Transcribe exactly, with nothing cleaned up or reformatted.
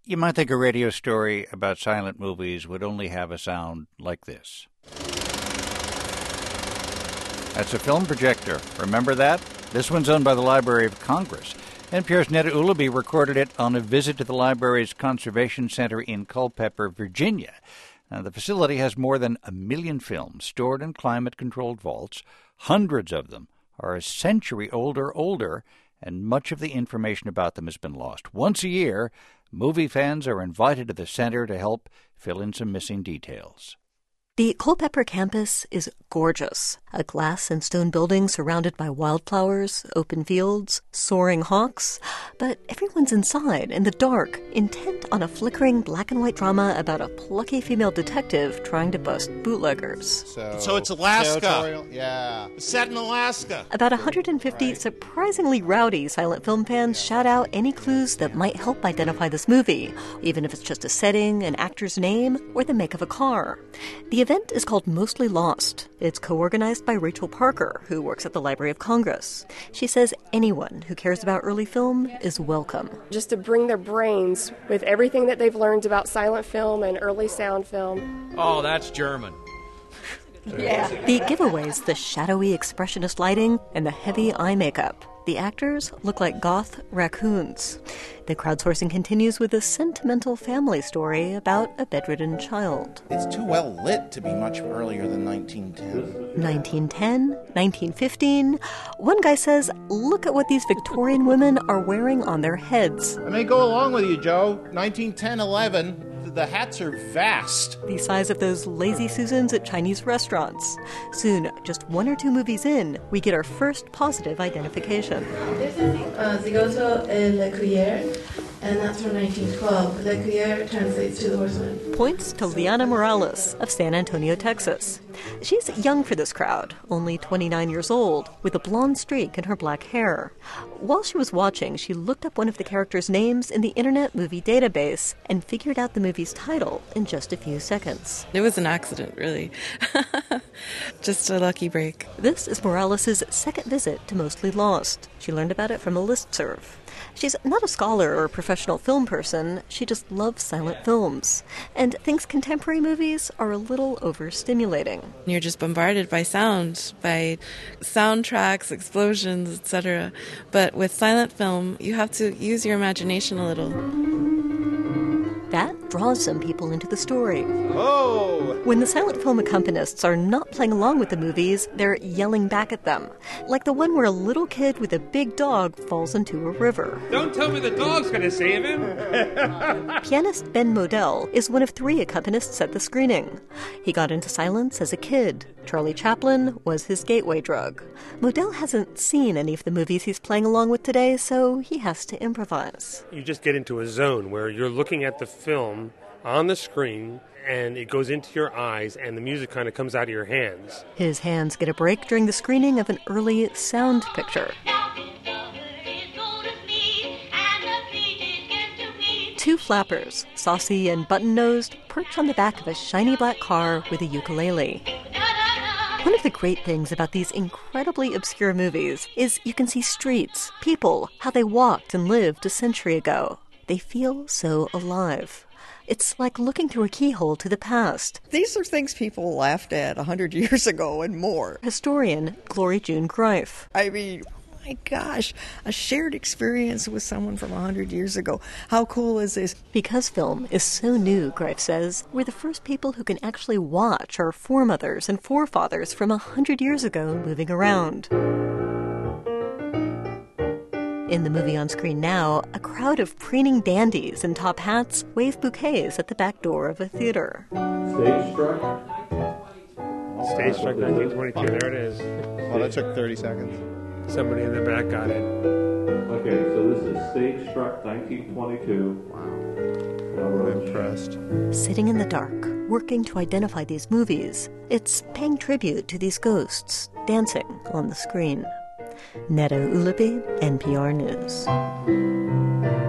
You might think a radio story about silent movies would only have a sound like this. That's a film projector. Remember that? This one's owned by the Library of Congress. N P R's Neda Ulaby recorded it on a visit to the library's Conservation Center in Culpeper, Virginia. Now, the facility has more than a million films stored in climate-controlled vaults. Hundreds of them are a century old or older, and much of the information about them has been lost. Once a year, movie fans are invited to the center to help fill in some missing details. The Culpeper campus is gorgeous. A glass and stone building surrounded by wildflowers, open fields, soaring hawks. But everyone's inside in the dark, intent on a flickering black and white drama about a plucky female detective trying to bust bootleggers. So, so it's Alaska. Territorial? Yeah. It's set in Alaska. About one hundred fifty right. surprisingly rowdy silent film fans shout out any clues that might help identify this movie, even if it's just a setting, an actor's name, or the make of a car. The event is called Mostly Lost. It's co-organized by Rachel Parker, who works at the Library of Congress. She says anyone who cares about early film is welcome. Just to bring their brains with everything that they've learned about silent film and early sound film. Oh, that's German. Yeah. The giveaways, the shadowy expressionist lighting, and the heavy eye makeup. The actors look like goth raccoons. The crowdsourcing continues with a sentimental family story about a bedridden child. It's too well lit to be much earlier than nineteen ten. nineteen ten, nineteen fifteen. One guy says, look at what these Victorian women are wearing on their heads. I may go along with you, Joe. nineteen ten, eleven. The hats are vast. The size of those lazy Susans at Chinese restaurants. Soon, just one or two movies in, we get our first positive identification. This is uh, Zigoto et Le Cuillère, and that's from nineteen twelve. Le Cuillère translates to the horseman. Points to Liana Morales of San Antonio, Texas. She's young for this crowd, only twenty-nine years old, with a blonde streak in her black hair. While she was watching, she looked up one of the characters' names in the Internet Movie Database and figured out the movie's title in just a few seconds. It was an accident, really. Just a lucky break. This is Morales' second visit to Mostly Lost. She learned about it from a listserv. She's not a scholar or a professional film person. She just loves silent films and thinks contemporary movies are a little overstimulating. You're just bombarded by sound, by soundtracks, explosions, et cetera. But with silent film, you have to use your imagination a little. That draws some people into the story. Oh! When the silent film accompanists are not playing along with the movies, they're yelling back at them. Like the one where a little kid with a big dog falls into a river. Don't tell me the dog's going to save him. Pianist Ben Modell is one of three accompanists at the screening. He got into silence as a kid. Charlie Chaplin was his gateway drug. Modell hasn't seen any of the movies he's playing along with today, so he has to improvise. You just get into a zone where you're looking at the film on the screen, and it goes into your eyes, and the music kind of comes out of your hands. His hands get a break during the screening of an early sound picture. Two flappers, saucy and button-nosed, perch on the back of a shiny black car with a ukulele. One of the great things about these incredibly obscure movies is you can see streets, people, how they walked and lived a century ago. They feel so alive. It's like looking through a keyhole to the past. These are things people laughed at one hundred years ago and more. Historian Glory June Greif. I mean, oh my gosh, a shared experience with someone from one hundred years ago. How cool is this? Because film is so new, Greif says, we're the first people who can actually watch our foremothers and forefathers from one hundred years ago moving around. In the movie on screen now, a crowd of preening dandies in top hats wave bouquets at the back door of a theater. Stage struck? Stage struck nineteen twenty-two, there it is. Well, that took thirty seconds. Somebody in the back got it. Okay, so this is Stage Struck nineteen twenty-two. Wow. I'm impressed. Sitting in the dark, working to identify these movies, it's paying tribute to these ghosts dancing on the screen. Neda Ulaby, N P R News.